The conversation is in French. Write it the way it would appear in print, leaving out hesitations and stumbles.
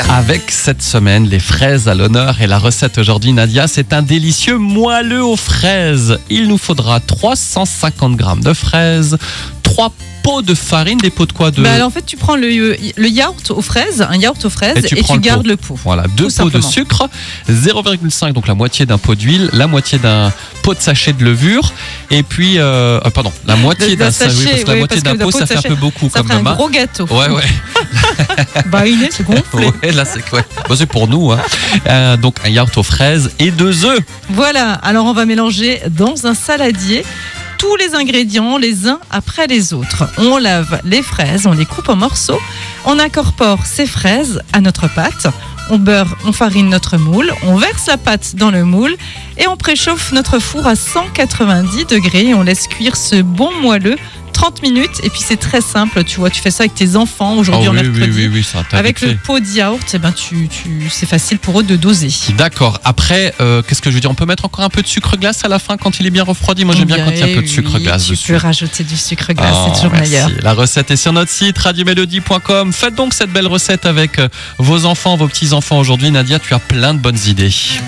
Avec cette semaine, les fraises à l'honneur et la recette aujourd'hui, Nadia, c'est un délicieux moelleux aux fraises. Il nous faudra 350 grammes de fraises, 3 pots de farine, des pots de quoi de... Alors en fait, tu prends le yaourt aux fraises, un yaourt aux fraises, et tu gardes le pot. Voilà, 2 pots de sucre, 0,5, donc la moitié d'un pot d'huile, la moitié d'un pot de sachet de levure, et puis, la moitié d'un sachet, oui, parce que la moitié d'un pot, ça fait un peu beaucoup. Ça ferait un gros gâteau. Ouais. Inès, c'est gonflé. Ouais, là, c'est pour nous. Donc, un yaourt aux fraises et 2 œufs. Voilà, alors on va mélanger dans un saladier tous les ingrédients les uns après les autres. On lave les fraises, on les coupe en morceaux, on incorpore ces fraises à notre pâte, on beurre, on farine notre moule, on verse la pâte dans le moule et on préchauffe notre four à 190 degrés et on laisse cuire ce bon moelleux 30 minutes et puis c'est très simple, tu vois, tu fais ça avec tes enfants aujourd'hui en mercredi. Oui, ça avec le pot de yaourt, c'est facile pour eux de doser. D'accord. Après, qu'est-ce que je veux dire? On peut mettre encore un peu de sucre glace à la fin quand il est bien refroidi. Moi, j'aime bien quand il y a un peu de sucre glace dessus. Tu peux rajouter du sucre glace, c'est toujours meilleur. La recette est sur notre site radiomélodie.com. Faites donc cette belle recette avec vos enfants, vos petits-enfants aujourd'hui. Nadia, tu as plein de bonnes idées.